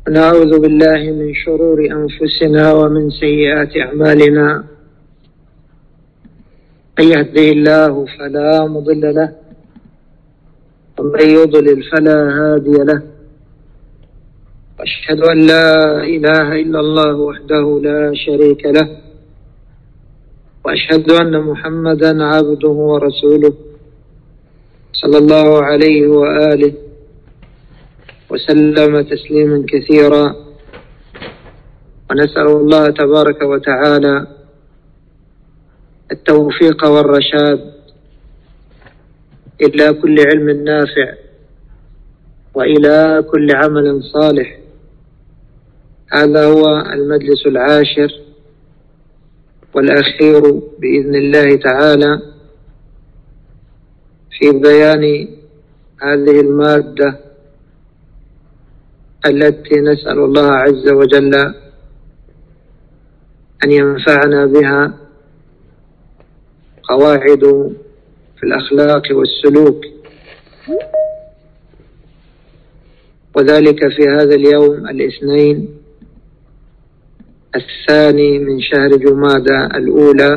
نعوذ بالله من شرور أنفسنا ومن سيئات أعمالنا. من يهده الله فلا مضل له ومن يضلل فلا هادي له. أشهد أن لا إله إلا الله وحده لا شريك له، وأشهد أن محمدا عبده ورسوله صلى الله عليه وآله وسلم تسليما كثيرا. ونسأل الله تبارك وتعالى التوفيق والرشاد إلى كل علم نافع وإلى كل عمل صالح. هذا هو المجلس العاشر والأخير بإذن الله تعالى في بيان هذه المادة التي نسأل الله عز وجل أن ينفعنا بها، قواعد في الأخلاق والسلوك، وذلك في هذا اليوم الاثنين الثاني من شهر جمادى الأولى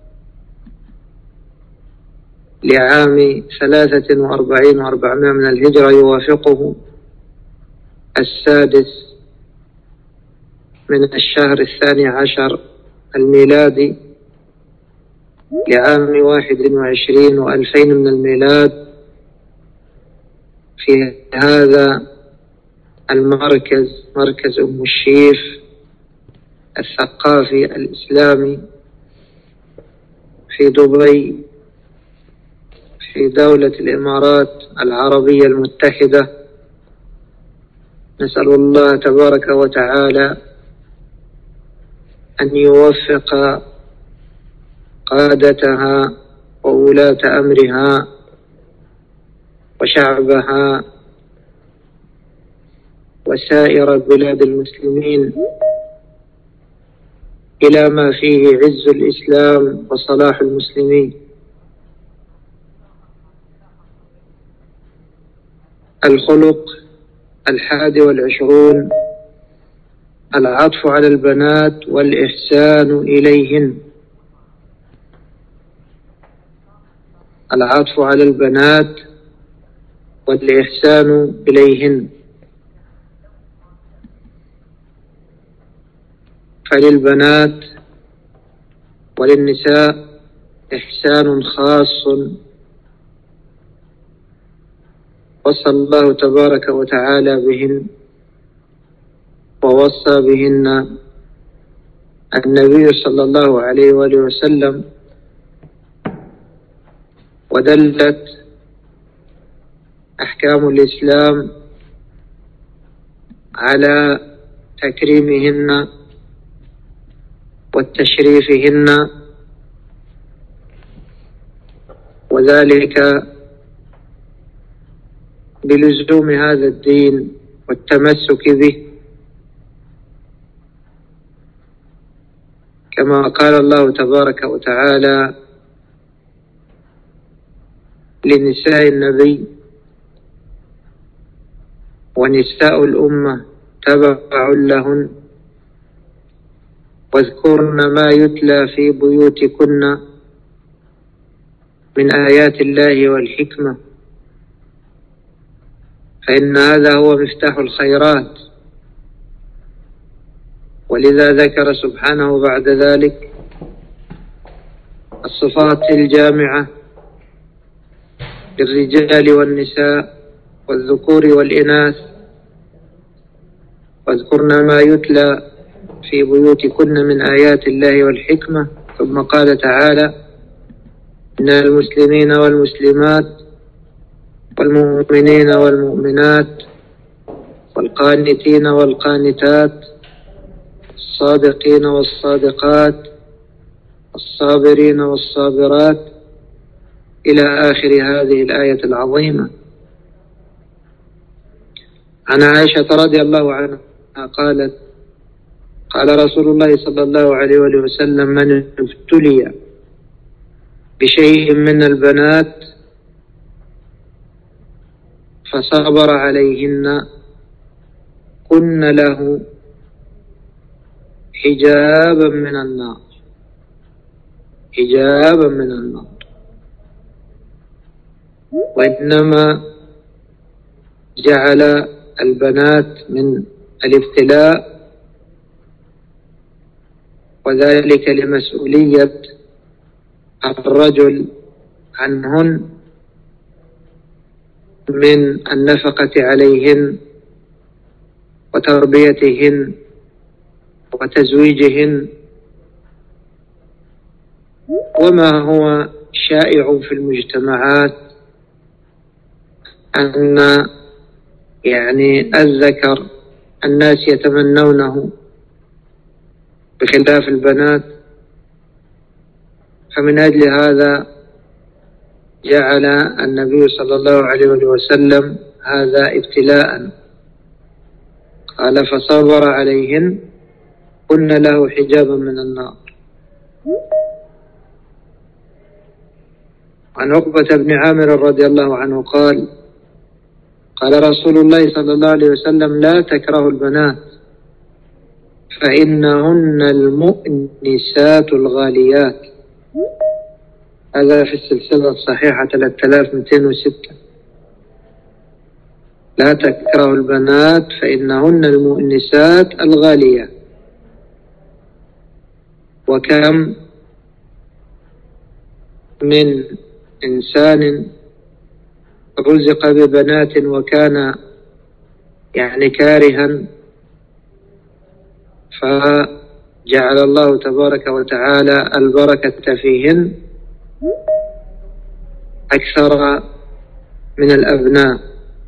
لعام 43 و400 من الهجرة، يوافقه 6 من الشهر 12 الميلادي لعام 21 و2000 من الميلاد، في هذا المركز، مركز أم الشيف الثقافي الإسلامي في دبي في دولة الإمارات العربية المتحدة. نسأل الله تبارك وتعالى أن يوفق قادتها وولاة أمرها وشعبها وسائر بلاد المسلمين إلى ما فيه عز الإسلام وصلاح المسلمين. الخلق 21 العطف على البنات والإحسان إليهن. العطف على البنات والإحسان إليهن. فللبنات وللنساء إحسان خاص وصى الله تبارك وتعالى بهن، ووصى بهن النبي صلى الله عليه وآله وسلم، ودلت أحكام الإسلام على تكريمهن والتشريفهن، وذلك بلزوم هذا الدين والتمسك به، كما قال الله تبارك وتعالى لنساء النبي: ونساء الأمة تبع لهن واذكرن ما يتلى في بيوتكن من آيات الله والحكمة، فإن هذا هو مفتاح الخيرات. ولذا ذكر سبحانه بعد ذلك الصفات الجامعة للرجال والنساء والذكور والإناث: واذكرن ما يتلى في بيوتكن من آيات الله والحكمة. ثم قال تعالى: إن المسلمين والمسلمات والمؤمنين والمؤمنات والقانتين والقانتات الصادقين والصادقات الصابرين والصابرات إلى آخر هذه الآية العظيمة. عن عائشة رضي الله عنها قالت: قال رسول الله صلى الله عليه وسلم: من ابتلي بشيء من البنات فصبر عليهن كن له حجابا من النار، حجابا من النار. وإنما جعل البنات من الابتلاء، وذلك لمسؤولية الرجل عنهن من النفقة عليهن وتربيتهن وتزويجهن. وما هو شائع في المجتمعات أن الذكر الناس يتمنونه بخلاف البنات. فمن أجل هذا جعل النبي صلى الله عليه وسلم هذا ابتلاء، قال فصبر عليهن كن له حجابا من النار. عن عقبة بن عامر رضي الله عنه قال قال رسول الله صلى الله عليه وسلم لا تكرهوا البنات فإنهن المؤنسات الغاليات. هذا في السلسلة الصحيحة 3206. لا تكرهوا البنات فإنهن المؤنسات الغاليات. وكم من إنسان رزق ببنات وكان كارها، فجعل الله تبارك وتعالى البركة فيهن أكثر من الأبناء.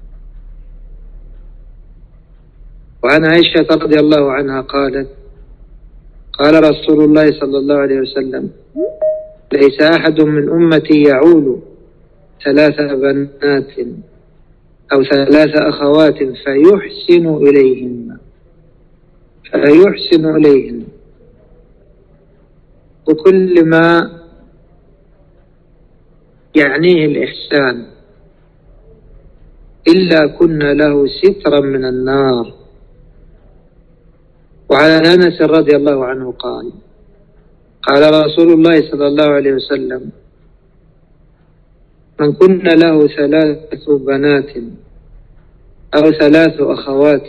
وعن عائشة رضي الله عنها قالت قال رسول الله صلى الله عليه وسلم ليس أحد من أمتي يعول 3 بنات أو 3 أخوات فيحسن إليهن وكل ما يعنيه الإحسان إلا كنا له سترا من النار. وعن أنس رضي الله عنه قال رسول الله صلى الله عليه وسلم من كن له 3 بنات أو 3 أخوات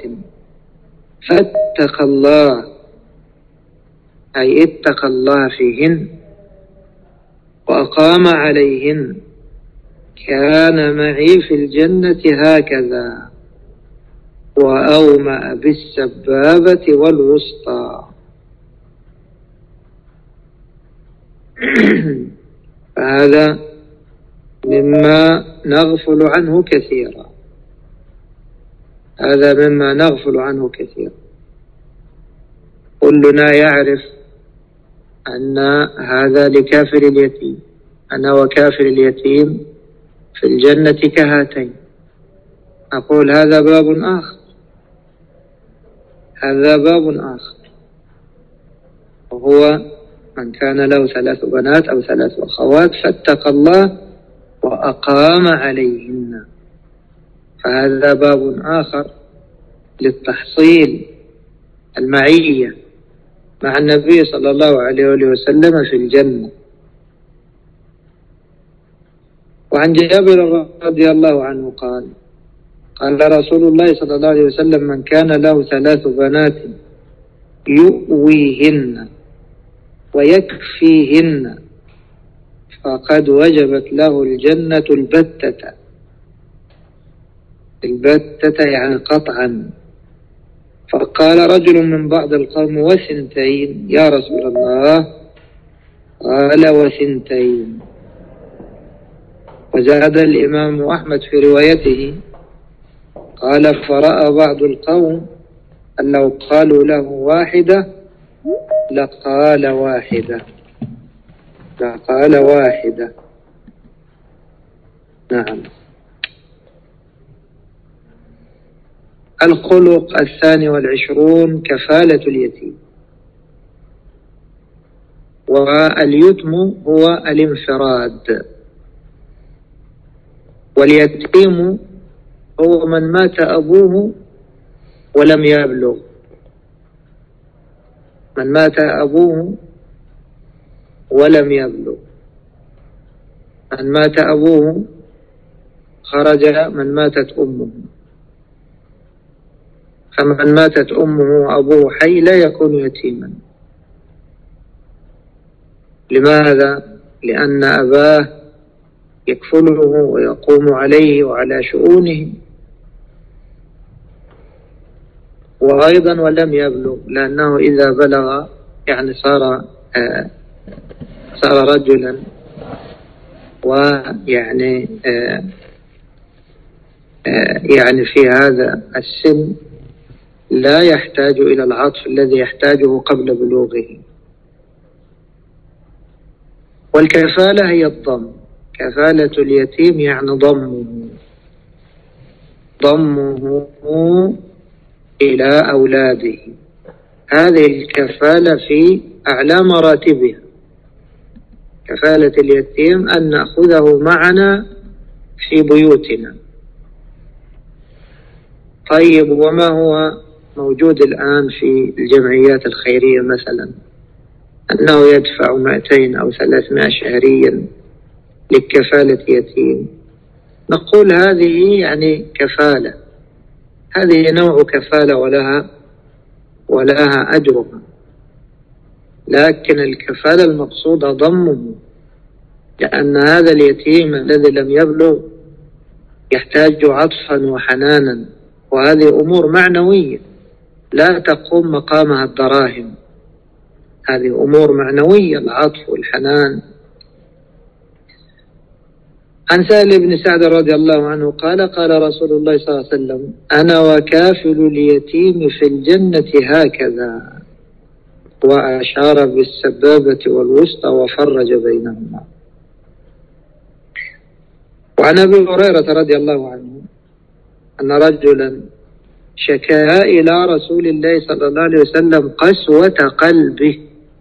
فاتق الله، أي اتق الله فيهن وأقام عليهن كان معي في الجنة هكذا وأومأ بالسبابة والوسطى. فهذا مما نغفل عنه كثيرا، هذا مما نغفل عنه كثيرا. كلنا يعرف أن هذا لكافر اليتيم، أنا وكافر اليتيم في الجنة كهاتين. أقول هذا باب آخر، هذا باب آخر، وهو من كان له 3 بنات أو 3 أخوات فاتق الله وأقام عليهن، فهذا باب آخر للتحصيل المعية مع النبي صلى الله عليه وسلم في الجنة. وعن جابر رضي الله عنه قال رسول الله صلى الله عليه وسلم من كان له 3 بنات يؤويهن ويكفيهن فقد وجبت له الجنة البتة. البتة يعني قطعا. فقال رجل من بعض القوم 2 يا رسول الله؟ قال 2. وزاد الإمام أحمد في روايته قال فرأى بعض القوم أن لو قالوا له 1 لقال 1. نعم. الخلق 22 كفالة اليتيم. واليتم هو الانفراد، واليتيم هو من مات أبوه ولم يبلغ. من مات أبوه ولم يبلغ، من مات أبوه خرج من ماتت أمه، فمن ماتت أمه وأبوه حي لا يكون يتيما. لماذا؟ لأن أباه يكفله ويقوم عليه وعلى شؤونه. وأيضا ولم يبلغ، لأنه إذا بلغ يعني صار رجلا، ويعني يعني في هذا السن لا يحتاج إلى العطف الذي يحتاجه قبل بلوغه. والكفالة هي الضم، كفالة اليتيم يعني ضمه إلى أولاده. هذه الكفالة في أعلى مراتبها. كفالة اليتيم أن نأخذه معنا في بيوتنا. طيب، وما هو موجود الآن في الجمعيات الخيرية مثلا؟ أنه يدفع 200 أو 300 شهريا لكفالة يتيم. نقول هذه يعني كفالة، هذه نوع كفالة ولها أجرها، لكن الكفالة المقصودة ضمه، لأن هذا اليتيم الذي لم يبلغ يحتاج عطفا وحنانا، وهذه أمور معنوية لا تقوم مقامها الدراهم. هذه أمور معنوية، العطف والحنان. عن سهل بن سعد رضي الله عنه قال: قال رسول الله صلى الله عليه وسلم: أنا وكافل اليتيم في الجنة هكذا، وأشار بالسبابة والوسطى وفرج بينهما. وعن أبي هريرة رضي الله عنه أن رجلا شكا إلى رسول الله صلى الله عليه وسلم قسوة قلبه،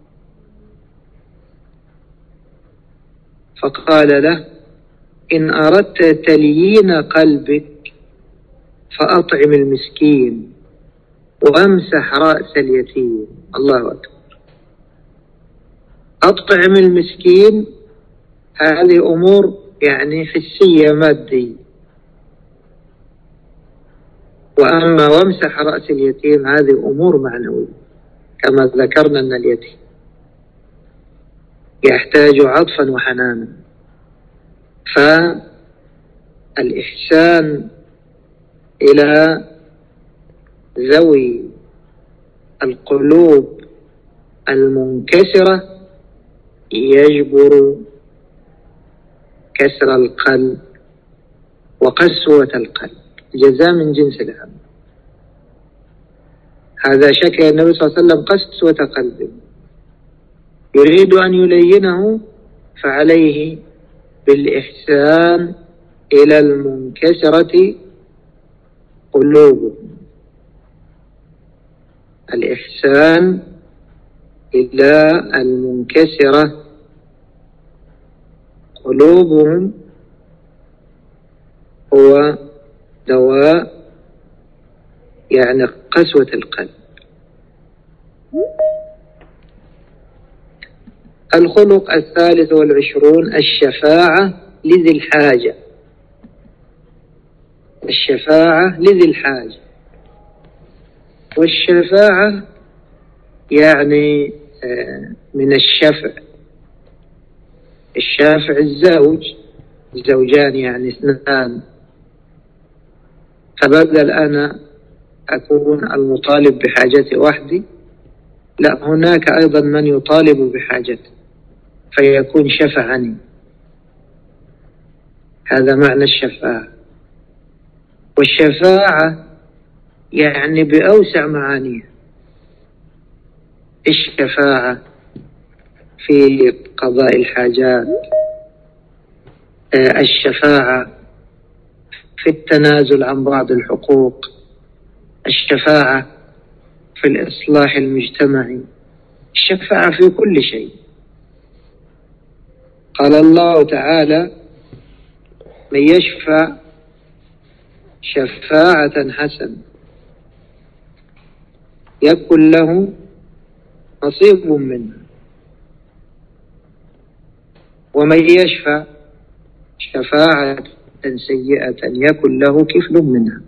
فقال له: إن أردت تليين قلبك فأطعم المسكين وأمسح رأس اليتيم. الله أكبر. أطعم المسكين هذه أمور يعني حسية مادية، وأما وامسح رأس اليتيم هذه أمور معنوية، كما ذكرنا أن اليتيم يحتاج عطفا وحنانا. فالإحسان إلى ذوي القلوب المنكسرة يجبر كسر القلب وقسوة القلب، جزاء من جنس العمل. هذا شكى النبي صلى الله عليه وسلم قسوة قلبه، يريد أن يلينه، فعليه بالإحسان إلى المنكسرة قلوبهم. الإحسان إلى المنكسرة قلوبهم هو دواء يعني قسوة القلب. الخلق 23 الشفاعة لذي الحاجة. الشفاعة لذي الحاجة، والشفاعة يعني من الشفع. الشافع الزوجان يعني 2. فبدل أنا أكون المطالب بحاجتي وحدي، لا، هناك أيضا من يطالب بحاجتي فيكون شفعني. هذا معنى الشفاعة. والشفاعة يعني بأوسع معانيها. الشفاعة في قضاء الحاجات، الشفاعة في التنازل عن بعض الحقوق، الشفاعة في الإصلاح المجتمعي، الشفاعة في كل شيء. قال الله تعالى: من يشفع شفاعة حسنة يكن له نصيب منها. ومن يشفع شفاعة سيئة يكن له كفل منها.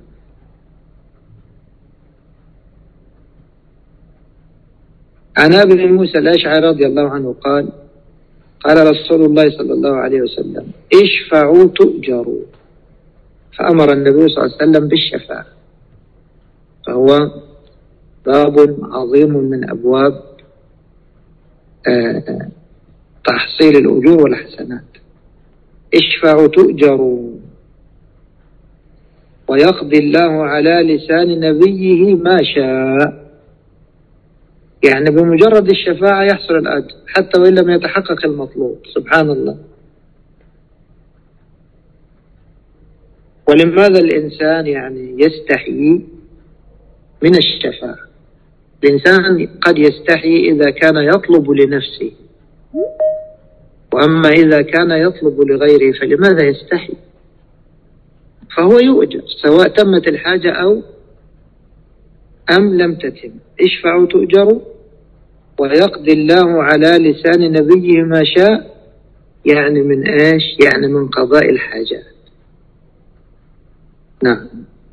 عن أبي موسى الأشعري رضي الله عنه قال: قال رسول الله صلى الله عليه وسلم: اشفعوا تؤجروا. فأمر النبي صلى الله عليه وسلم بالشفاعة، فهو باب عظيم من أبواب تحصيل الأجور والحسنات. اشفعوا تؤجروا، ويقضي الله على لسان نبيه ما شاء. يعني بمجرد الشفاعة يحصل الأجر حتى وإن لم يتحقق المطلوب. سبحان الله. ولماذا الإنسان يعني يستحي من الشفاعة؟ الإنسان قد يستحي إذا كان يطلب لنفسه، وأما إذا كان يطلب لغيره فلماذا يستحي؟ فهو يؤجر سواء تمت الحاجة أم لم تتم. اشفعوا تؤجروا، ويقضي الله على لسان نبيه ما شاء. يعني من إيش؟ يعني من قضاء الحاجات. نعم.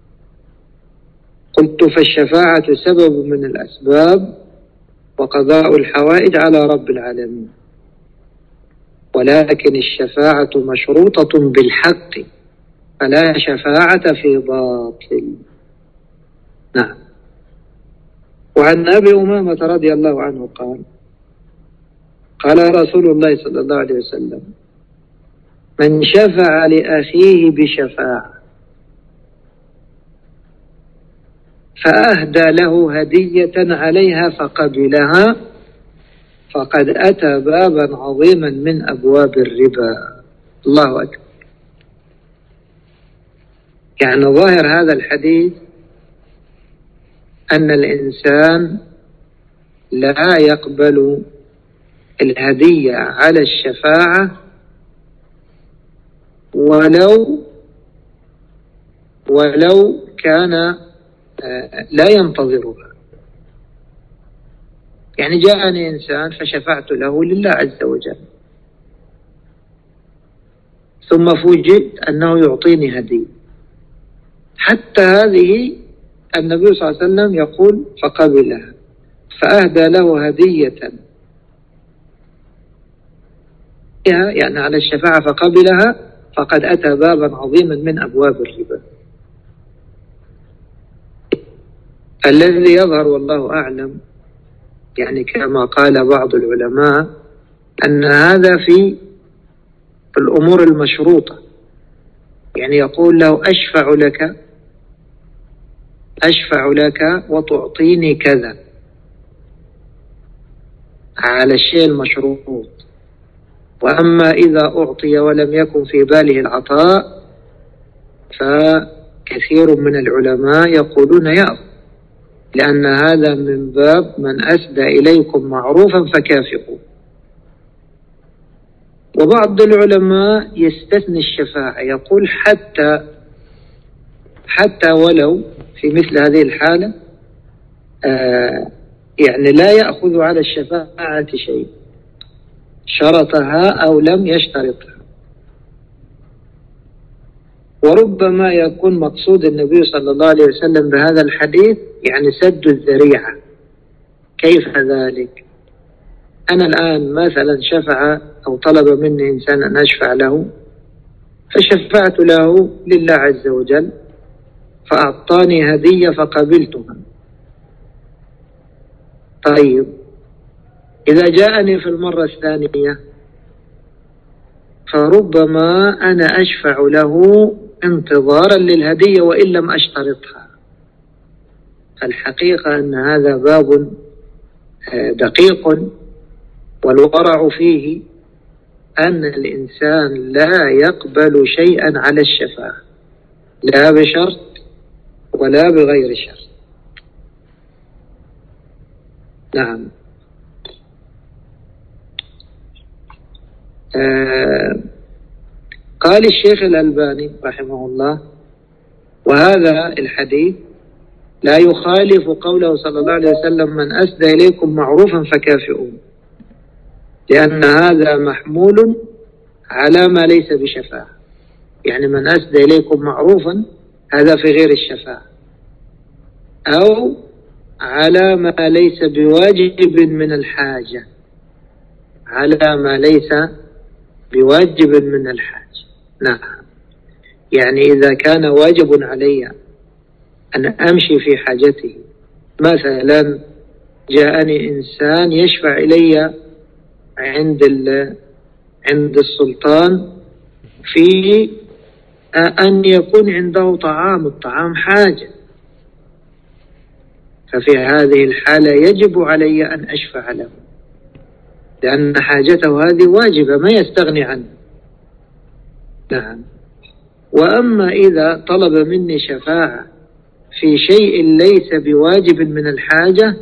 قلت: فالشفاعة سبب من الأسباب، وقضاء الحوائج على رب العالمين، ولكن الشفاعة مشروطة بالحق، فلا شفاعة في باطل. نعم. وعن أبي أمامة رضي الله عنه قال: قال رسول الله صلى الله عليه وسلم: من شفع لأخيه بشفاعة فأهدى له هدية عليها فقبلها فقد أتى بابا عظيما من أبواب الربا. الله أكبر. يعني ظاهر هذا الحديث أن الإنسان لا يقبل الهدية على الشفاعة ولو كان لا ينتظرها. يعني جاءني إنسان فشفعت له لله عز وجل، ثم فوجئت أنه يعطيني هدية، حتى هذه النبي صلى الله عليه وسلم يقول: فقبلها فأهدى له هدية يعني على الشفاعة فقبلها فقد أتى بابا عظيما من أبواب الربا. الذي يظهر والله أعلم، يعني كما قال بعض العلماء، أن هذا في الأمور المشروطة. يعني يقول له: أشفع لك وتعطيني كذا، على الشيء المشروط. وأما إذا أعطي ولم يكن في باله العطاء فكثير من العلماء يقولون يأخذ، لأن هذا من باب من أسدى إليكم معروفا فكافئوا. وبعض العلماء يستثني الشفاعة، يقول حتى ولو في مثل هذه الحالة يعني لا يأخذ على الشفاعة شيء، شرطها أو لم يشترطها. وربما يكون مقصود النبي صلى الله عليه وسلم بهذا الحديث يعني سد الذريعة. كيف ذلك؟ أنا الآن مثلا شفع أو طلب مني إنسان أن أشفع له، فشفعت له لله عز وجل فأعطاني هدية فقبلتها. طيب، إذا جاءني في المرة الثانية فربما أنا أشفع له انتظارا للهدية وإن لم أشترطها. الحقيقة أن هذا باب دقيق، والورع فيه أن الإنسان لا يقبل شيئا على الشفاعة، لا بشرط ولا بغير شرط. نعم. قال الشيخ الألباني رحمه الله: وهذا الحديث لا يخالف قوله صلى الله عليه وسلم: من أسدى إليكم معروفا فكافئوه، لأن هذا محمول على ما ليس بشفاعة. يعني من أسدى إليكم معروفا هذا في غير الشفاعة، أو على ما ليس بواجب من الحاجة، على ما ليس بواجب من الحاجة. نعم، يعني إذا كان واجب علي أن أمشي في حاجته، مثلا جاءني إنسان يشفع إلي عند السلطان في أن يكون عنده طعام، الطعام حاجة، ففي هذه الحالة يجب علي أن أشفع له، لأن حاجته هذه واجبة ما يستغني عنها. نعم. وأما إذا طلب مني شفاعة في شيء ليس بواجب من الحاجة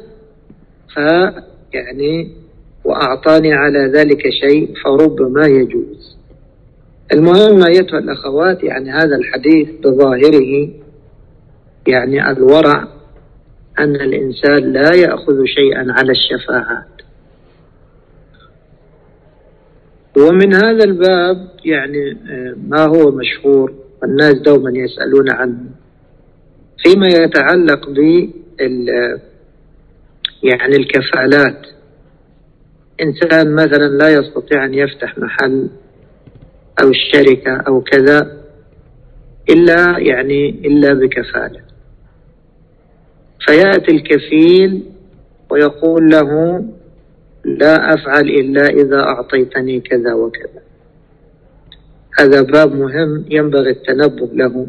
فيعني وأعطاني على ذلك شيء فربما يجوز. المهم أيتها الأخوات، يعني هذا الحديث بظاهره يعني الورع أن الإنسان لا يأخذ شيئا على الشفاعات. ومن هذا الباب يعني ما هو مشهور والناس دوما يسألون عنه فيما يتعلق يعني الكفالات. إنسان مثلا لا يستطيع أن يفتح محل أو الشركة أو كذا إلا بكفالة، فيأتي الكفيل ويقول له: لا أفعل إلا إذا أعطيتني كذا وكذا. هذا باب مهم ينبغي التنبه له،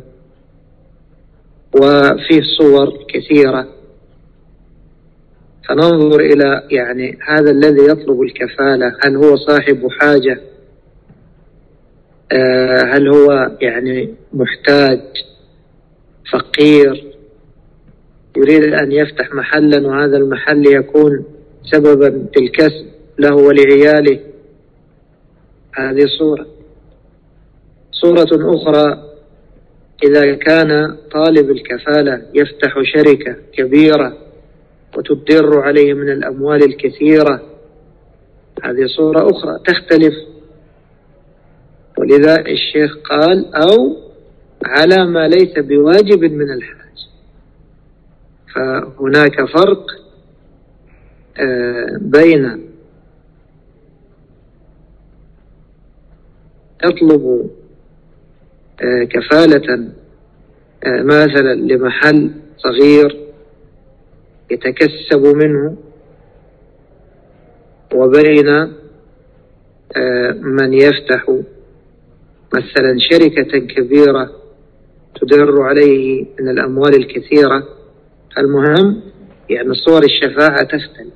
وفيه صور كثيرة. فننظر إلى يعني هذا الذي يطلب الكفالة، هل هو صاحب حاجة؟ هل هو يعني محتاج فقير يريد أن يفتح محلا وهذا المحل يكون سببا في الكسب له ولعياله؟ هذه صورة أخرى، إذا كان طالب الكفالة يفتح شركة كبيرة وتدر عليه من الأموال الكثيرة، هذه صورة أخرى تختلف. ولذا الشيخ قال: أو على ما ليس بواجب من الحاج. فهناك فرق بين يطلب كفالة مثلا لمحل صغير يتكسب منه، وبين من يفتح مثلا شركة كبيرة تدر عليه من الأموال الكثيرة. المهم يعني صور الشفاعة تختلف،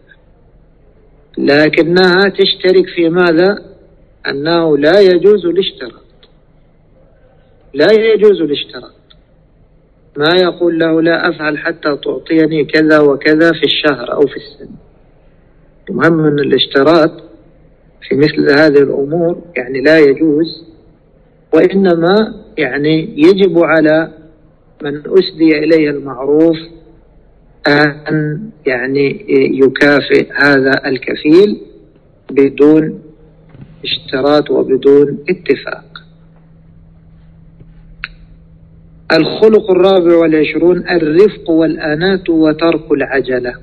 لكنها تشترك في ماذا؟ أنه لا يجوز الاشتراط، لا يجوز الاشتراط. ما يقول له: لا أفعل حتى تعطيني كذا وكذا في الشهر أو في السنة. المهم أن الاشتراط في مثل هذه الأمور يعني لا يجوز، وإنما يعني يجب على من أسدي إليه المعروف أن يعني يكافئ هذا الكفيل بدون اشتراط وبدون اتفاق. الخلق 24 الرفق والأناة وترك العجلة.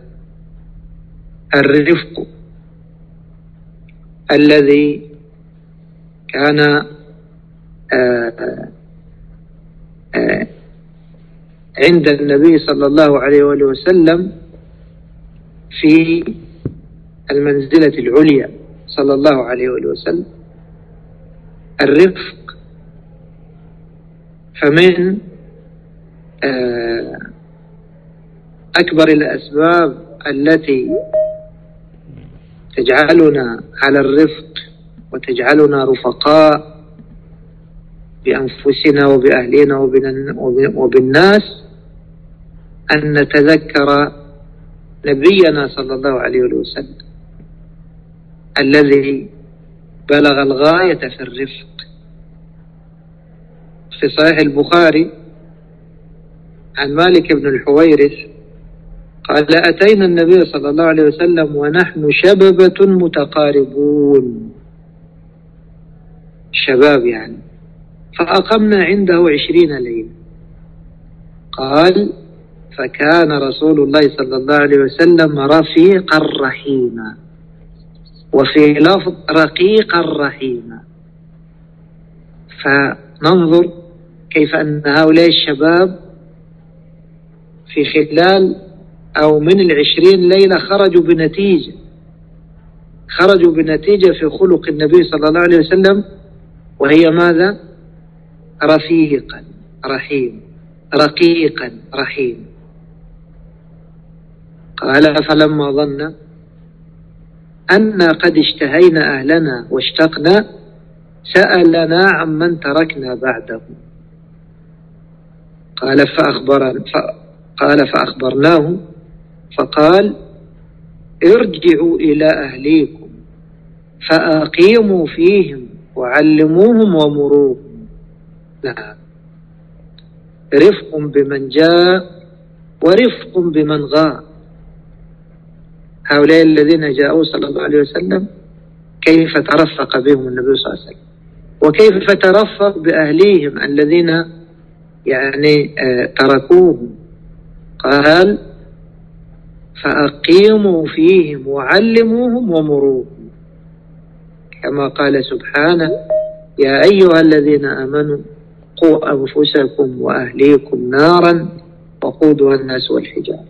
الرفق الذي كان عند النبي صلى الله عليه وآله وسلم في المنزلة العليا صلى الله عليه وآله وسلم، الرفق. فمن أكبر الأسباب التي تجعلنا على الرفق وتجعلنا رفقاء بأنفسنا وبأهلنا وبالناس أن نتذكر نبينا صلى الله عليه وسلم الذي بلغ الغاية في الرفق. في صحيح البخاري عن مالك بن الحويرث قال أتينا النبي صلى الله عليه وسلم ونحن شببة متقاربون، شباب يعني، فأقمنا عنده 20 ليلة. قال فكان رسول الله صلى الله عليه وسلم رفيقا رحيما، وفي لفظ رقيقا رحيما. فننظر كيف أن هؤلاء الشباب في خلال أو من 20 ليلة خرجوا بنتيجة في خلق النبي صلى الله عليه وسلم، وهي ماذا؟ رفيقا رحيم، رقيقا رحيم. قال فلما ظن أن قد اشتهينا أهلنا واشتقنا سألنا عمن تركنا بعده. قال فأخبرناه فقال ارجعوا إلى أهليكم فأقيموا فيهم وعلموهم ومروهم. نعم، رفق بمن جاء ورفق بمن غاب. هؤلاء الذين جاءوا صلى الله عليه وسلم كيف ترفق بهم النبي صلى الله عليه وسلم، وكيف ترفق بأهليهم الذين يعني تركوهم. قال فأقيموا فيهم وعلموهم ومروهم، كما قال سبحانه يا أيها الذين آمنوا قوا أنفسكم وأهليكم نارا وقودها الناس والحجارة.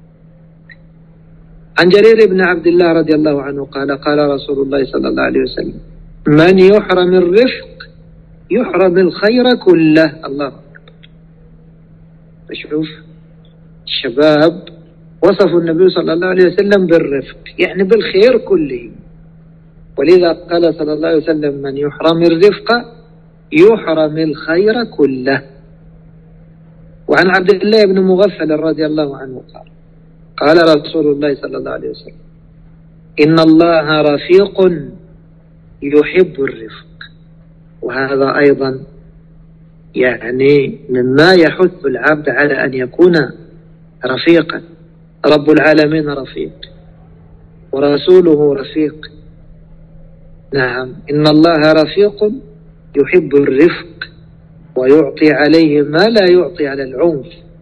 عن جرير بن عبد الله رضي الله عنه قال قال رسول الله صلى الله عليه وسلم من يحرم الرفق يحرم الخير كله. الله أكبر. فشوف الشباب وصفوا النبي صلى الله عليه وسلم بالرفق، يعني بالخير كله، ولذا قال صلى الله عليه وسلم من يحرم الرفق يحرم الخير كله. وعن عبد الله بن مغفل رضي الله عنه قال رسول الله صلى الله عليه وسلم إن الله رفيق يحب الرفق. وهذا أيضا يعني مما يحث العبد على أن يكون رفيقا. رب العالمين رفيق ورسوله رفيق. نعم، إن الله رفيق يحب الرفق ويعطي عليه ما لا يعطي على العنف.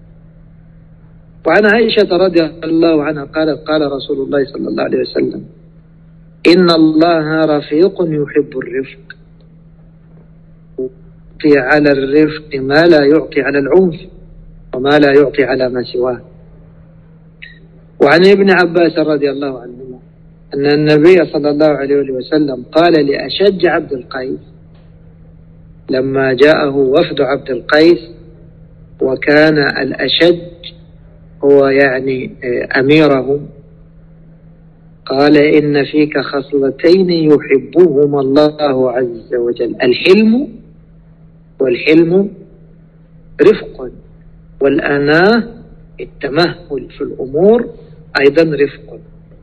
وعن عائشة رضي الله عنها قالت قال رسول الله صلى الله عليه وسلم إن الله رفيق يحب الرفق يعطي على الرفق ما لا يعطي على العنف وما لا يعطي على ما سواه. وعن ابن عباس رضي الله عنهما أن النبي صلى الله عليه وسلم قال لأشج عبد القيس لما جاءه وفد عبد القيس، وكان الأشج هو يعني أميرهم، قال إن فيك خصلتين يحبهما الله عز وجل والحلم رفق، والأناة التمهل في الأمور أيضا رفق.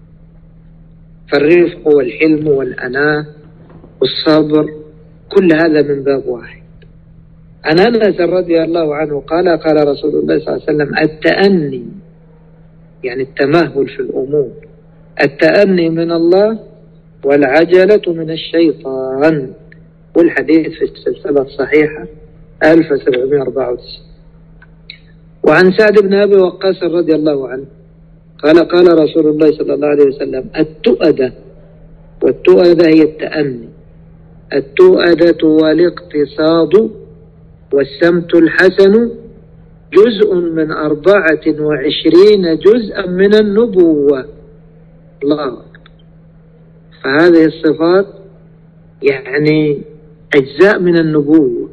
فالرفق والحلم والأناة والصبر كل هذا من باب واحد. عن أنس رضي الله عنه قال قال رسول الله صلى الله عليه وسلم التأني يعني التمهل في الأمور، التأني من الله والعجلة من الشيطان. والحديث في السلسلة الصحيحة 1794. وعن سعد بن أبي وقاص رضي الله عنه قال قال رسول الله صلى الله عليه وسلم التؤدة، والتؤدة هي التأني، التؤدة والاقتصاد والسمت الحسن جزء من 24 جزءا من النبوة. الله أكبر. فهذه الصفات يعني أجزاء من النبوة.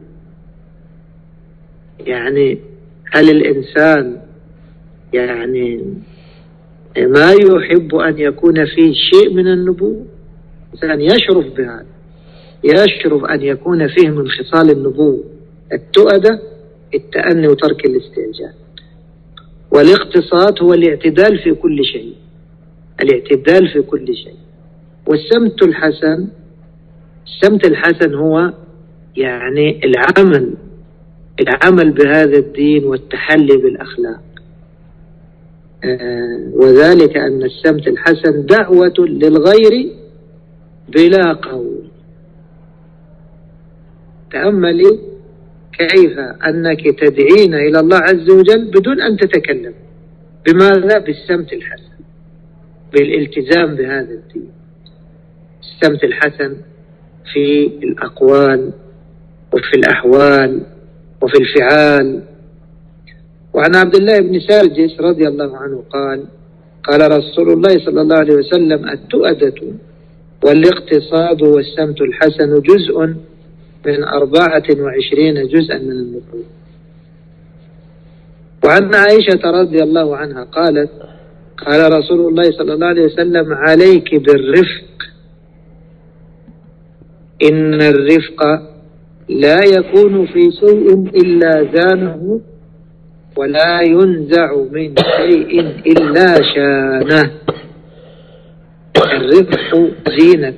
يعني هل الإنسان يعني ما يحب أن يكون فيه شيء من النبوة؟ الإنسان يشرف بهذا، يشرف أن يكون فيه من خصال النبوة التؤدة التأني وترك الاستعجال، والاقتصاد هو الاعتدال في كل شيء، الاعتدال في كل شيء. والسمت الحسن، السمت الحسن هو يعني العمل بهذا الدين والتحلي بالأخلاق. وذلك أن السمت الحسن دعوة للغير بلا قول. تأملي كيف أنك تدعين إلى الله عز وجل بدون أن تتكلم. بماذا؟ بالسمت الحسن، بالالتزام بهذا الدين. السمت الحسن في الأقوال وفي الأحوال وفي الفعال. وعن عبد الله بن سرجس رضي الله عنه قال: قال رسول الله صلى الله عليه وسلم: التؤدة والاقتصاد والسمت الحسن جزء من 24 جزءا من النبوة. وعن عائشة رضي الله عنها قالت: قال رسول الله صلى الله عليه وسلم: عليك بالرفق، إن الرفق لا يكون في شيء إلا زانه، ولا ينزع من شيء إلا شانه. الرفق زينة،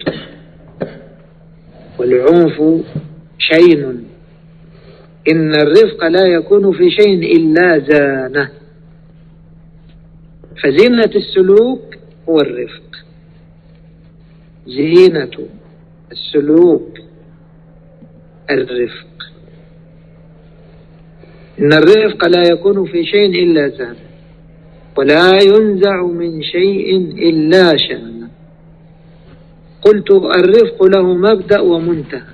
والعنف شين. إن الرفق لا يكون في شيء إلا زانه. فزينة السلوك هو الرفق، زينة السلوك الرفق. إن الرفق لا يكون في شيء إلا زانه، ولا ينزع من شيء إلا شانه. قلت: الرفق له مبدأ ومنتهى،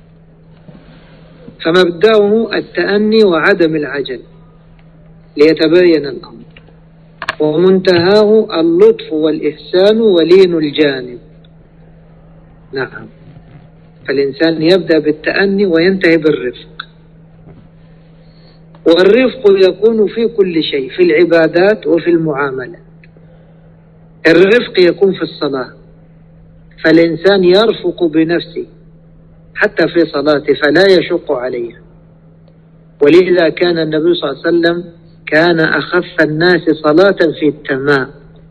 فمبدأه التأني وعدم العجل ليتبين الأمر، ومنتهاه اللطف والإحسان ولين الجانب. نعم، فالإنسان يبدأ بالتأني وينتهي بالرفق. والرفق يكون في كل شيء، في العبادات وفي المعاملات. الرفق يكون في الصلاة، فالإنسان يرفق بنفسه حتى في صلاته فلا يشق عليها. ولذا كان النبي صلى الله عليه وسلم كان أخف الناس صلاة في التمام.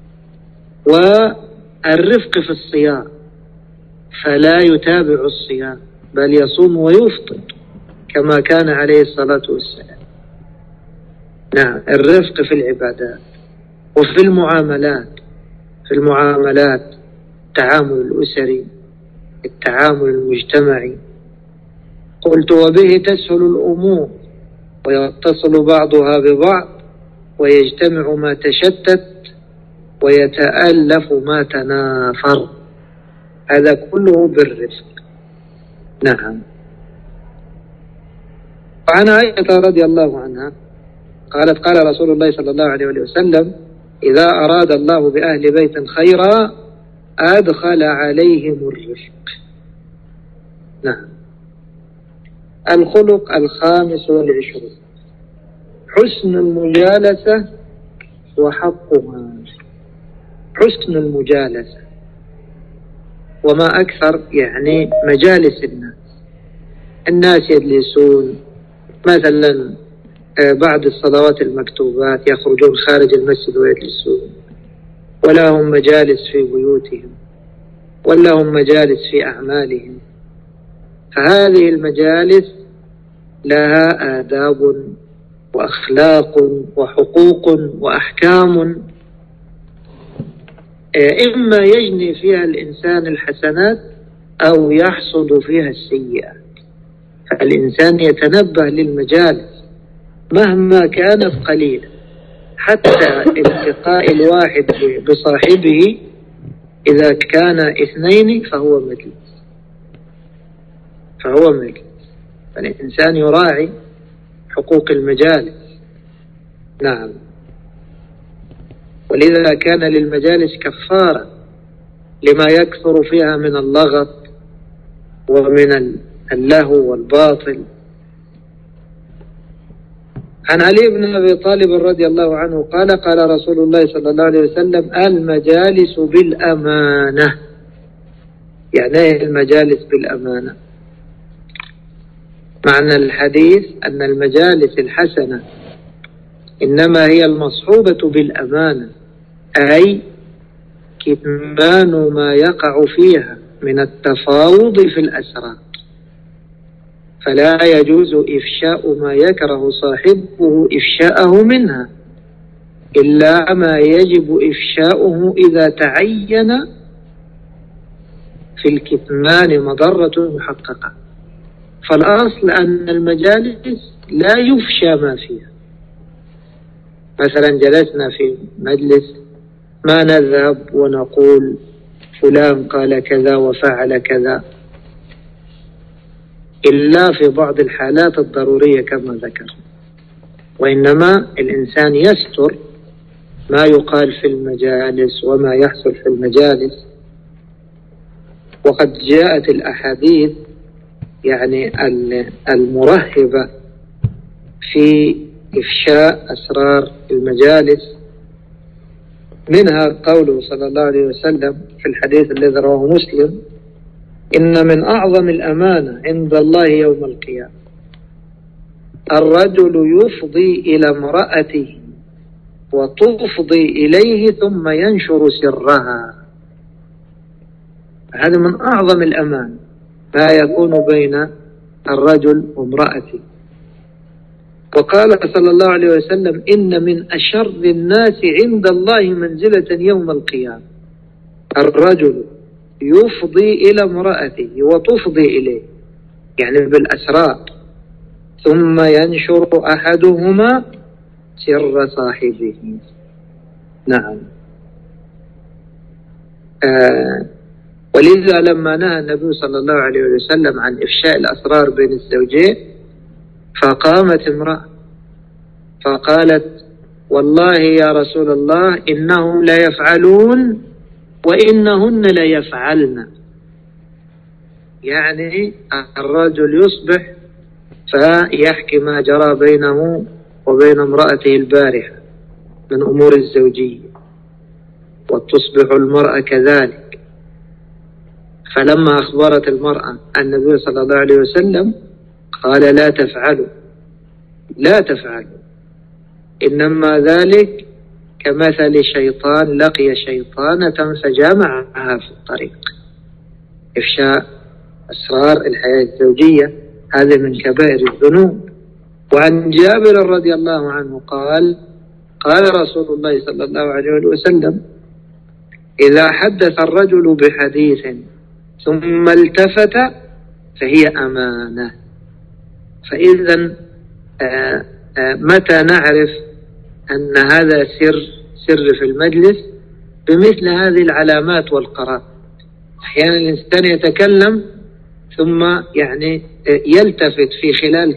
والرفق في الصيام، فلا يتابع الصيام بل يصوم ويفطر كما كان عليه الصلاة والسلام. نعم، الرفق في العبادات وفي المعاملات. في المعاملات التعامل الأسري، التعامل المجتمعي. قلت: وبه تسهل الأمور ويتصل بعضها ببعض، ويجتمع ما تشتت، ويتألف ما تنافر. هذا كله بالرفق. نعم. وعن عائشة رضي الله عنها قالت: قال رسول الله صلى الله عليه وسلم: إذا أراد الله بأهل بيت خيرا أدخل عليهم الرفق. نعم. الخلق 25: حسن المجالسة وحقها. حسن المجالسة، وما أكثر يعني مجالس الناس يجلسون مثلا بعد الصلوات المكتوبات يخرجون خارج المسجد ويجلسون، ولا هم مجالس في بيوتهم، ولا هم مجالس في أعمالهم. فهذه المجالس لها آداب وأخلاق وحقوق وأحكام، إما يجني فيها الإنسان الحسنات أو يحصد فيها السيئات. فالإنسان يتنبه للمجالس مهما كانت قليلة، حتى التقاء الواحد بصاحبه إذا كان 2 فهو مجلس. فالإنسان يراعي حقوق المجالس. نعم. ولذا كان للمجالس كفارة لما يكثر فيها من اللغط ومن اللهو والباطل. عن علي بن أبي طالب رضي الله عنه قال: قال رسول الله صلى الله عليه وسلم: المجالس بالأمانة. يعني المجالس بالأمانة؟ معنى الحديث أن المجالس الحسنة إنما هي المصحوبة بالأمانة، أي كتمان ما يقع فيها من التفاوض في الأسرار، فلا يجوز إفشاء ما يكره صاحبه إفشاءه منها، إلا ما يجب إفشاؤه إذا تعين في الكتمان مضرة محققة. فالأصل أن المجالس لا يفشى ما فيها. مثلا جلسنا في مجلس ما نذهب ونقول فلان قال كذا وفعل كذا، إلا في بعض الحالات الضرورية كما ذكر، وإنما الإنسان يستر ما يقال في المجالس وما يحصل في المجالس. وقد جاءت الأحاديث يعني المرهبة في إفشاء أسرار المجالس، منها قوله صلى الله عليه وسلم في الحديث الذي رواه مسلم: إن من أعظم الأمانة عند الله يوم القيامة الرجل يفضي إلى امرأته وتفضي إليه ثم ينشر سرها. هذا من أعظم الأمان ما يكون بين الرجل وامرأته. وقال صلى الله عليه وسلم: إن من أشر الناس عند الله منزلة يوم القيامة الرجل يفضي إلى امرأته وتفضي إليه، يعني بالأسرار، ثم ينشر أحدهما سر صاحبه. نعم. ولذا لما نهى النبي صلى الله عليه وسلم عن إفشاء الأسرار بين الزوجين، فقامت امرأة فقالت: والله يا رسول الله إنهم لا يفعلون وإنهن لا يفعلن. يعني الرجل يصبح فيحكي ما جرى بينه وبين امرأته البارحة من أمور الزوجية، وتصبح المرأة كذلك. فلما أخبرت المرأة النبي صلى الله عليه وسلم قال: لا تفعلوا لا تفعلوا، إنما ذلك كمثل شيطان لقي شيطانة فجامعها في الطريق. إفشاء أسرار الحياة الزوجية هذا من كبائر الذنوب. وعن جابر رضي الله عنه قال: قال رسول الله صلى الله عليه وسلم: إذا حدث الرجل بحديث ثم التفت فهي أمانة. فإذا متى نعرف أن هذا سر في المجلس؟ بمثل هذه العلامات والقرائن. أحيانا الإنسان يتكلم ثم يعني يلتفت في خلال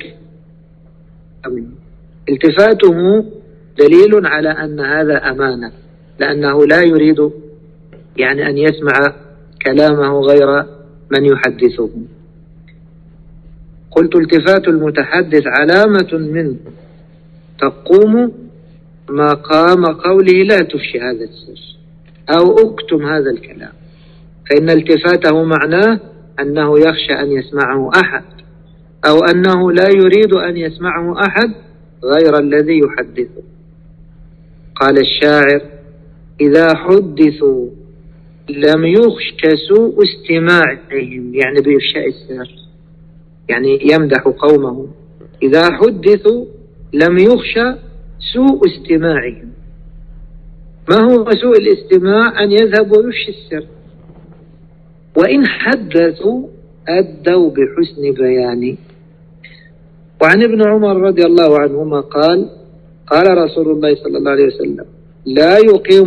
التفاته دليل على أن هذا أمانة، لأنه لا يريد يعني أن يسمع كلامه غير من يحدثه. قلت: التفات المتحدث علامة منه تقوم مقام قوله لا تفشي هذا السر أو اكتم هذا الكلام، فإن التفاته معناه أنه يخشى أن يسمعه أحد، أو أنه لا يريد أن يسمعه أحد غير الذي يحدثه. قال الشاعر: إذا حدثوا لم يخش سوء استماعهم، يعني بإفشاء السر، يعني يمدح قومه. إذا حدثوا لم يخشى سوء استماعهم. ما هو سوء الاستماع؟ أن يذهب ويفشي السر. وإن حدثوا أدوا بحسن بيانه. وعن ابن عمر رضي الله عنهما قال: قال رسول الله صلى الله عليه وسلم: لا يقيم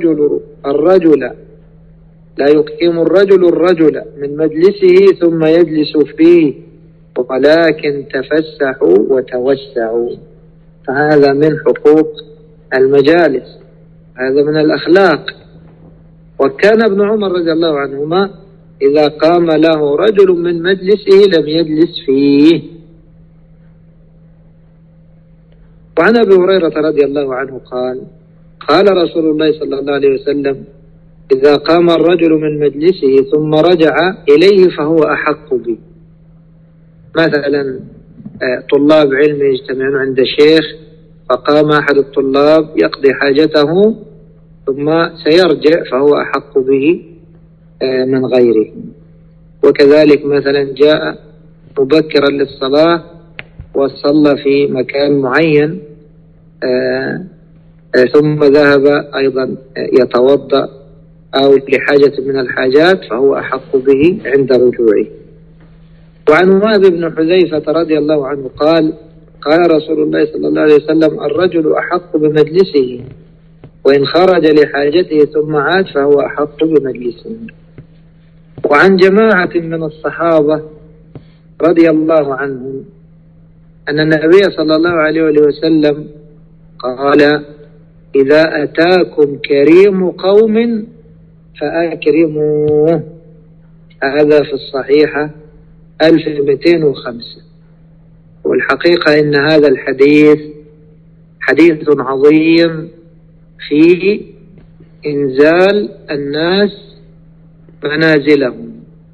الرجل من مجلسه ثم يجلس فيه، ولكن تفسحوا وتوسعوا. فهذا من حقوق المجالس، هذا من الأخلاق. وكان ابن عمر رضي الله عنهما إذا قام له رجل من مجلسه لم يجلس فيه. وعن أبي هريرة رضي الله عنه قال: قال رسول الله صلى الله عليه وسلم: إذا قام الرجل من مجلسه ثم رجع إليه فهو أحق به. مثلا طلاب علم يجتمعون عند شيخ، فقام أحد الطلاب يقضي حاجته ثم سيرجع فهو أحق به من غيره. وكذلك مثلا جاء مبكرا للصلاة وصلى في مكان معين ثم ذهب أيضا يتوضأ أو لحاجة من الحاجات فهو أحق به عند رجوعه. وعن وهب بن حذيفة رضي الله عنه قال قال رسول الله صلى الله عليه وسلم: الرجل أحق بمجلسه، وإن خرج لحاجته ثم عاد فهو أحق بمجلسه. وعن جماعة من الصحابة رضي الله عنهم أن النبي صلى الله عليه وسلم قال: إذا أتاكم كريم قوم فأكرموه. هذا في الصحيحة 1205. والحقيقة إن هذا الحديث حديث عظيم في إنزال الناس منازلهم،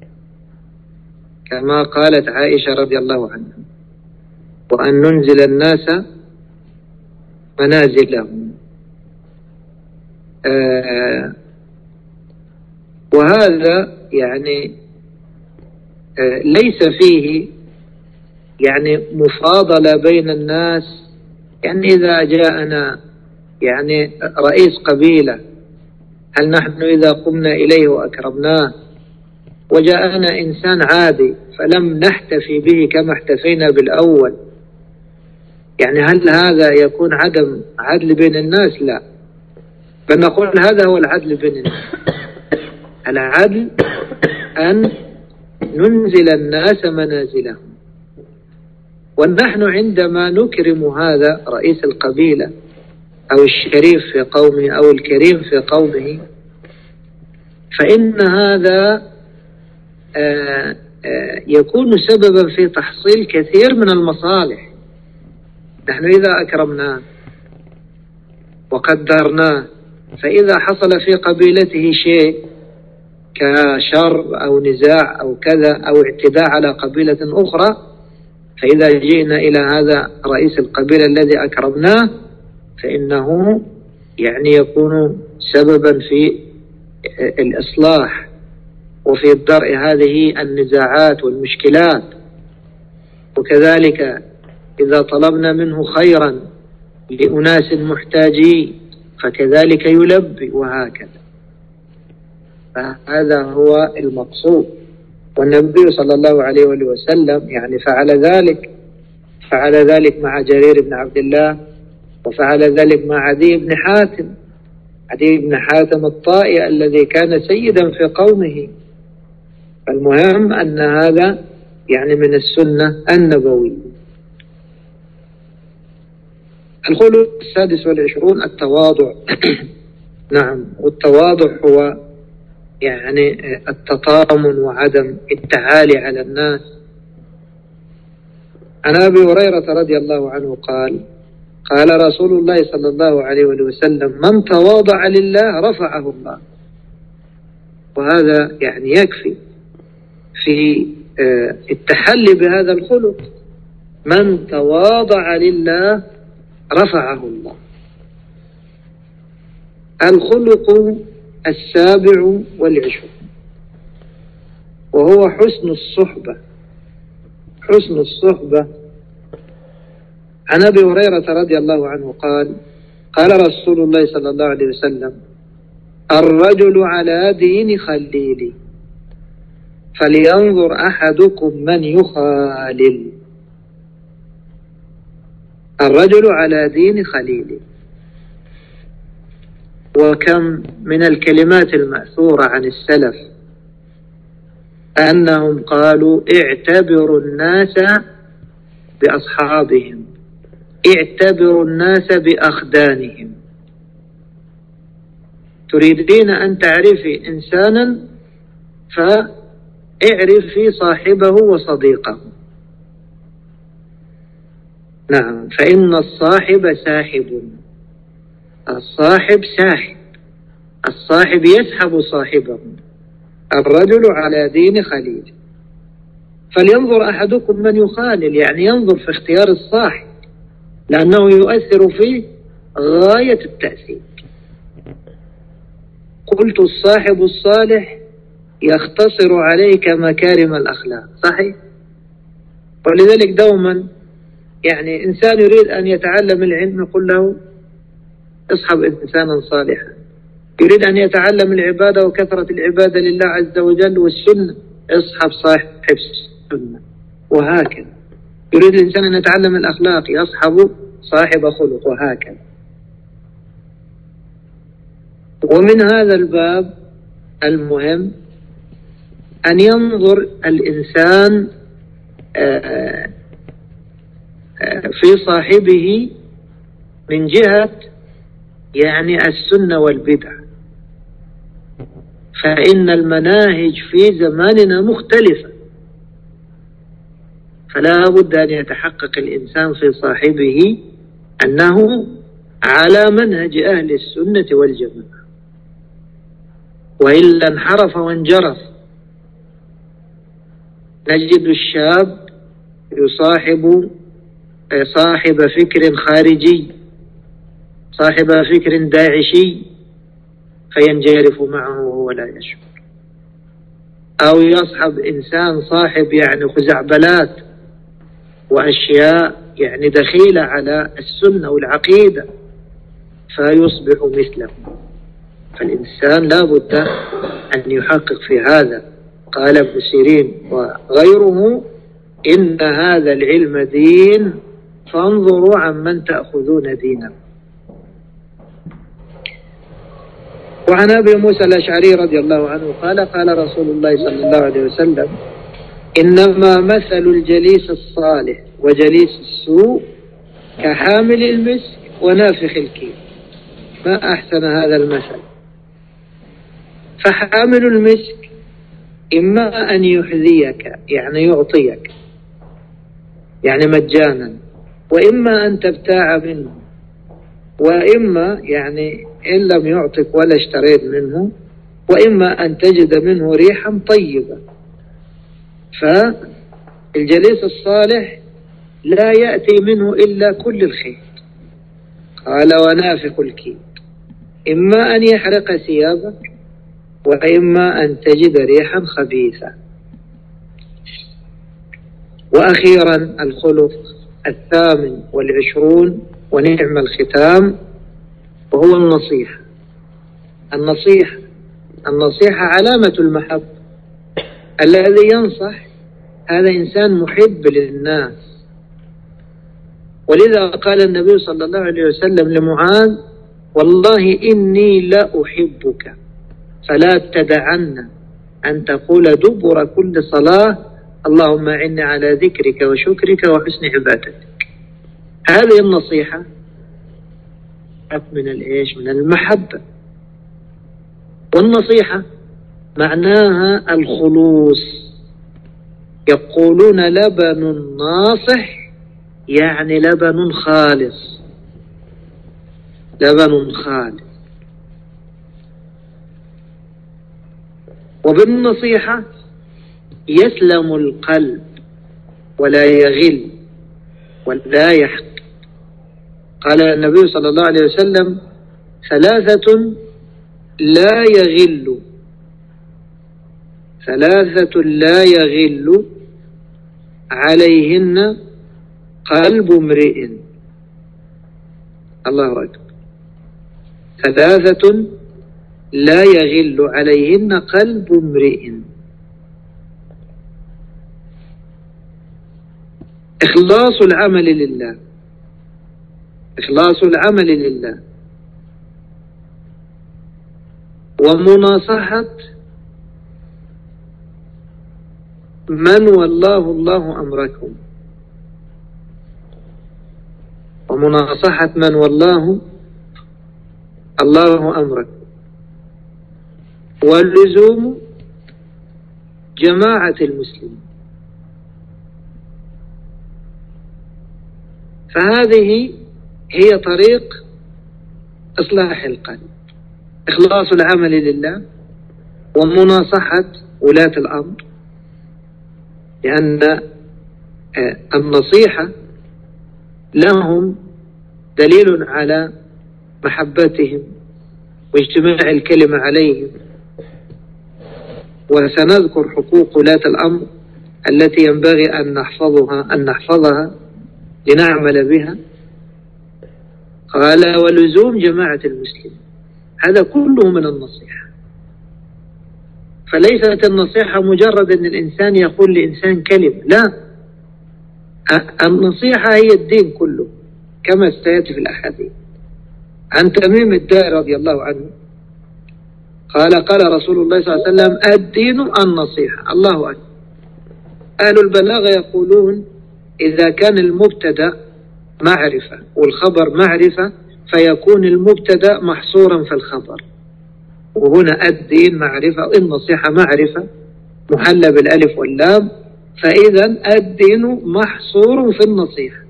كما قالت عائشة رضي الله عنها: وأن ننزل الناس منازلهم. وهذا يعني ليس فيه يعني مفاضلة بين الناس. يعني إذا جاءنا يعني رئيس قبيلة، هل نحن إذا قمنا إليه وأكرمناه وجاءنا إنسان عادي فلم نحتفي به كما احتفينا بالأول، يعني هل هذا يكون عدم عدل بين الناس؟ لا، بل نقول هذا هو العدل بين الناس. العدل أن ننزل الناس منازلهم. ونحن عندما نكرم هذا رئيس القبيلة أو الشريف في قومه أو الكريم في قومه، فإن هذا يكون سببا في تحصيل كثير من المصالح. نحن إذا أكرمناه وقدرناه، فإذا حصل في قبيلته شيء كشر أو نزاع أو كذا أو اعتداء على قبيلة أخرى، فإذا جئنا إلى هذا رئيس القبيلة الذي أكرمناه فإنه يعني يكون سببا في الإصلاح وفي درء هذه النزاعات والمشكلات. وكذلك إذا طلبنا منه خيرا لأناس محتاجين فكذلك يلبي، وهكذا. فهذا هو المقصود. والنبي صلى الله عليه وسلم يعني فعل ذلك مع جرير بن عبد الله، وفعل ذلك مع عدي بن حاتم الطائي الذي كان سيدا في قومه. المهم أن هذا يعني من السنة النبوية. الخلق 26 التواضع. نعم، والتواضع هو يعني التطامن وعدم التعالي على الناس. عن أبي هريرة رضي الله عنه قال قال رسول الله صلى الله عليه وسلم: من تواضع لله رفعه الله. وهذا يعني يكفي في التحلي بهذا الخلق. من تواضع لله رفعه الله. الخلق 27 وهو حسن الصحبة. حسن الصحبة. عن أبي هريرة رضي الله عنه قال قال رسول الله صلى الله عليه وسلم: الرجل على دين خليله فلينظر أحدكم من يخالل. الرجل على دين خليله. وكم من الكلمات المأثورة عن السلف أنهم قالوا: اعتبروا الناس بأصحابهم، اعتبروا الناس بأخدانهم. تريدين أن تعرفي إنسانا فاعرفي صاحبه وصديقه. نعم، فإن الصاحب ساحب. الصاحب ساحب، الصاحب يسحب صاحبه. الرجل على دين خليل فلينظر أحدكم من يخالل، يعني ينظر في اختيار الصاحب لأنه يؤثر فيه غاية التأثير. قلت: الصاحب الصالح يختصر عليك مكارم الأخلاق. صحيح. ولذلك دوما يعني إنسان يريد أن يتعلم العلم يقول له: اصحب إنسانا صالحا. يريد أن يتعلم العبادة وكثرة العبادة لله عز وجل والسنة، اصحب صاحب السنة. وهكذا يريد الإنسان أن يتعلم الأخلاق، يصحب صاحب خلق، وهكذا. ومن هذا الباب المهم أن ينظر الإنسان في صاحبه من جهة يعني السنة والبدع، فإن المناهج في زماننا مختلفة، فلا بد أن يتحقق الإنسان في صاحبه أنه على منهج أهل السنة والجماعة، وإلا انحرف وانجرف. نجد الشاب يصاحب صاحب فكر خارجي، صاحب فكر داعشي، فينجرف معه وهو لا يشعر، أو يصحب إنسان صاحب يعني خزعبلات وأشياء يعني دخيلة على السنة والعقيدة فيصبح مثله. فالإنسان لا بد أن يحقق في هذا. قال ابن سيرين وغيره: إن هذا العلم دين فانظروا عمن تأخذون دينه. وعن أبي موسى الأشعري رضي الله عنه قال: قال رسول الله صلى الله عليه وسلم: إنما مثل الجليس الصالح وجليس السوء كحامل المسك ونافخ الكير. ما أحسن هذا المثل. فحامل المسك إما أن يحذيك يعني يعطيك يعني مجانا، وإما أن تبتاع منه، وإما يعني إن لم يعطك ولا اشتريت منه، وإما أن تجد منه ريحا طيبة. فالجليس الصالح لا يأتي منه إلا كل الخير. قال: ونافخ الكيد، إما أن يحرق ثيابك، وإما أن تجد ريحا خبيثة. وأخيرا الخلق 28 ونعم الختام، وهو النصيحة. النصيحة علامة المحبة. الذي ينصح هذا إنسان محب للناس. ولذا قال النبي صلى الله عليه وسلم لمعاذ: والله إني لا أحبك فلا تدعن أن تقول دبر كل صلاة اللهم أعني على ذكرك وشكرك وحسن عبادتك. هذه النصيحة من الإيش؟ من المحبة. والنصيحة معناها الخلوص. يقولون لبن ناصح يعني لبن خالص، لبن خالص. وبالنصيحة يسلم القلب ولا يغل ولا يحق. قال النبي صلى الله عليه وسلم: 3 لا يغل، 3 لا يغل عليهن قلب امرئ. الله أكبر. 3 لا يغل عليهن قلب امرئ: إخلاص العمل لله، إخلاص العمل لله، ومناصحة من والله الله أمركم، ومناصحة من والله الله أمركم، واللزوم جماعة المسلمين. فهذه هي طريق إصلاح القلب: إخلاص العمل لله، ومناصحة ولاة الأمر، لأن النصيحة لهم دليل على محبتهم واجتماع الكلمة عليهم. وسنذكر حقوق ولاة الأمر التي ينبغي أن نحفظها لنعمل بها. قال ولزوم جماعة المسلمين، هذا كله من النصيحة. فليست النصيحة مجرد أن الإنسان يقول لإنسان كلمة، لا، النصيحة هي الدين كله كما سيأتي في الأحاديث. عن تميم الداري رضي الله عنه قال رسول الله صلى الله عليه وسلم الدين النصيحة. الله أكبر. أهل البلاغة يقولون إذا كان المبتدأ معرفة والخبر معرفة فيكون المبتدأ محصورا في الخبر، وهنا الدين معرفة، النصيحة معرفة محلى بالألف واللام، فإذا الدين محصور في النصيحة،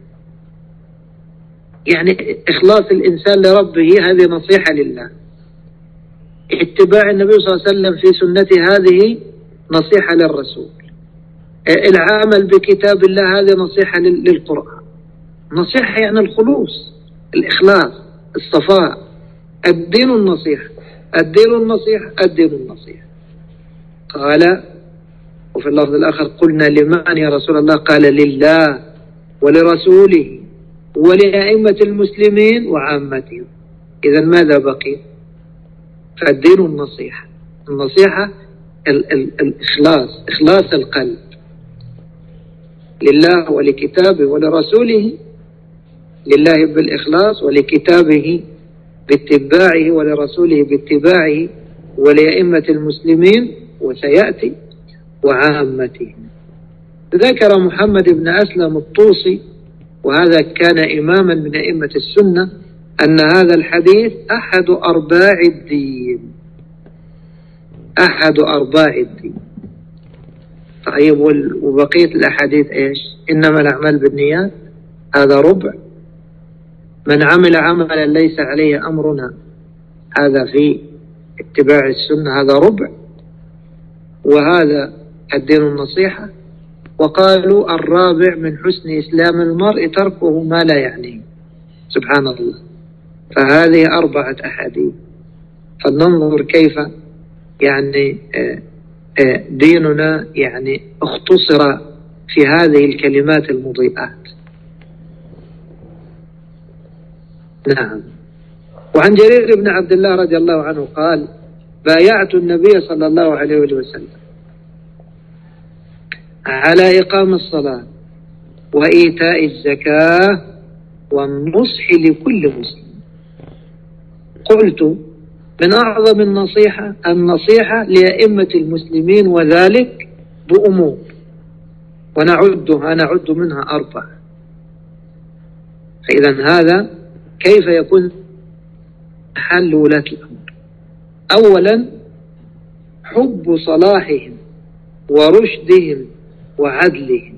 يعني إخلاص الإنسان لربه هذه نصيحة لله، اتباع النبي صلى الله عليه وسلم في سنته هذه نصيحة للرسول، العمل بكتاب الله هذه نصيحة للقرآن. نصيحة يعني الخلوص، الإخلاص، الصفاء. الدين النصيحة، الدين النصيحة، الدين النصيحة. قال وفي اللفظ الآخر قلنا لمن يا رسول الله؟ قال لله ولرسوله ولأئمة المسلمين وعامتهم. إذا ماذا بقي؟ فالدين النصيحة. النصيحة الإخلاص، إخلاص القلب لله ولكتابه ولرسوله، لله بالإخلاص ولكتابه باتباعه ولرسوله باتباعه ولأئمة المسلمين وسيأتي وعامتهم. ذكر محمد بن أسلم الطوسي وهذا كان إماما من أئمة السنة أن هذا الحديث أحد أرباع الدين، أحد أرباع الدين. طيب وبقية الأحاديث إيش؟ إنما الأعمال بالنيات، هذا ربع. من عمل عملا ليس عليه أمرنا، هذا في اتباع السنة، هذا ربع. وهذا الدين النصيحة. وقالوا الرابع من حسن إسلام المرء تركه ما لا يعنيه. سبحان الله. فهذه 4 أحاديث. فلننظر كيف يعني ديننا يعني اختصر في هذه الكلمات المضيئات. نعم. وعن جرير بن عبد الله رضي الله عنه قال بايعت النبي صلى الله عليه وسلم على إقام الصلاة وإيتاء الزكاة والنصح لكل مسلم. قلت من أعظم النصيحة لأئمة المسلمين وذلك بأمور، ونعد منها 4. فإذا هذا كيف يكون حل ولاة الأمر؟ أولا حب صلاحهم ورشدهم وعدلهم.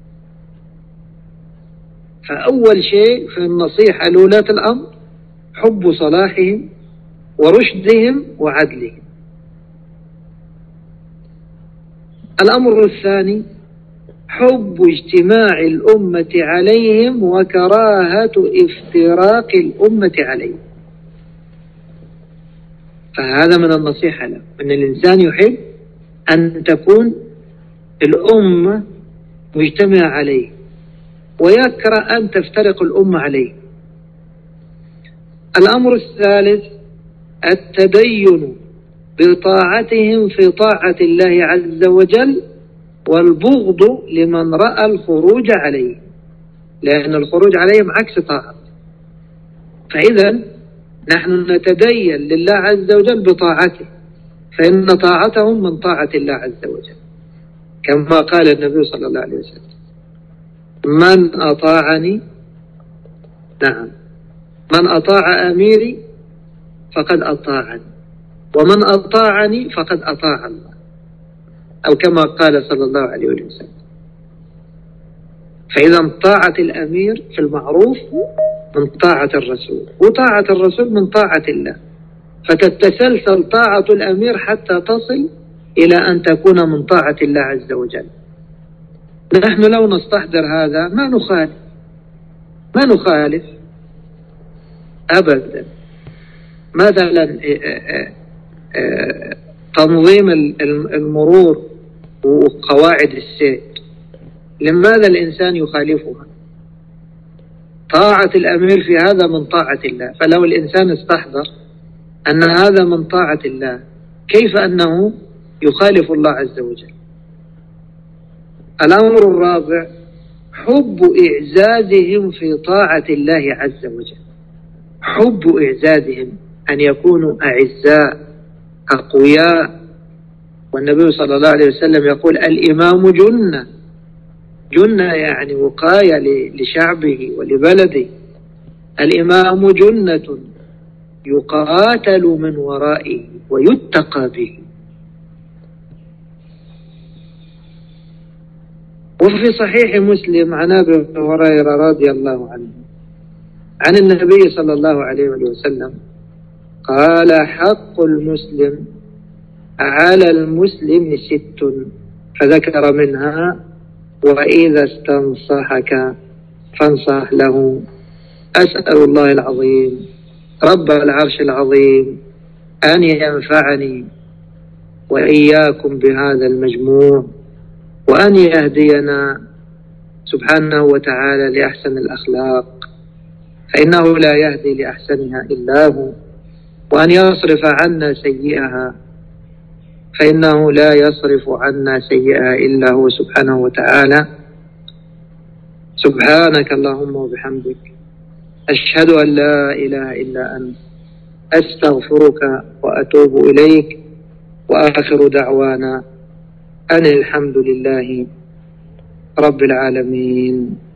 فأول شيء في النصيحة لولاة الأمر حب صلاحهم ورشدهم وعدلهم. الأمر الثاني حب اجتماع الأمة عليهم وكراهة افتراق الأمة عليهم. فهذا من النصيحة له، أن الإنسان يحب أن تكون الأمة مجتمعة عليه ويكره أن تفترق الأمة عليه. الأمر الثالث التدين بطاعتهم في طاعة الله عز وجل والبغض لمن رأى الخروج عليه، لأن الخروج عليهم عكس طاعة. فإذا نحن نتدين لله عز وجل بطاعته، فإن طاعتهم من طاعة الله عز وجل، كما قال النبي صلى الله عليه وسلم من أطاعني، نعم، من أطاع أميري فقد أطاعني، ومن أطاعني فقد أطاع الله، أو كما قال صلى الله عليه وسلم. فإذا طاعة الأمير في المعروف من طاعة الرسول، وطاعة الرسول من طاعة الله، فتتسلسل طاعة الأمير حتى تصل إلى أن تكون من طاعة الله عز وجل. نحن لو نستحضر هذا ما نخالف أبدا. مثلا تنظيم المرور وقواعد السير، لماذا الإنسان يخالفها؟ طاعة الأمير في هذا من طاعة الله. فلو الإنسان استحضر أن هذا من طاعة الله، كيف أنه يخالف الله عز وجل؟ الأمر الرابع حب إعزازهم في طاعة الله عز وجل، حب إعزازهم، أن يكونوا أعزاء أقوياء. والنبي صلى الله عليه وسلم يقول الإمام جنة، جنة يعني وقاية لشعبه ولبلده. الإمام جنة يقاتل من ورائه ويتقى به. وفي صحيح مسلم عن أبي هريرة رضي الله عنه عن النبي صلى الله عليه وسلم قال حق المسلم على المسلم 6، فذكر منها وإذا استنصحك فانصح له. أسأل الله العظيم رب العرش العظيم أن ينفعني وإياكم بهذا المجموع، وأن يهدينا سبحانه وتعالى لأحسن الأخلاق، فإنه لا يهدي لأحسنها إلا هو، وأن يصرف عنا سيئها، فإنه لا يصرف عنا سيئها إلا هو سبحانه وتعالى. سبحانك اللهم وبحمدك، أشهد أن لا إله إلا أنت، أستغفرك وأتوب إليك، وآخر دعوانا أن الحمد لله رب العالمين.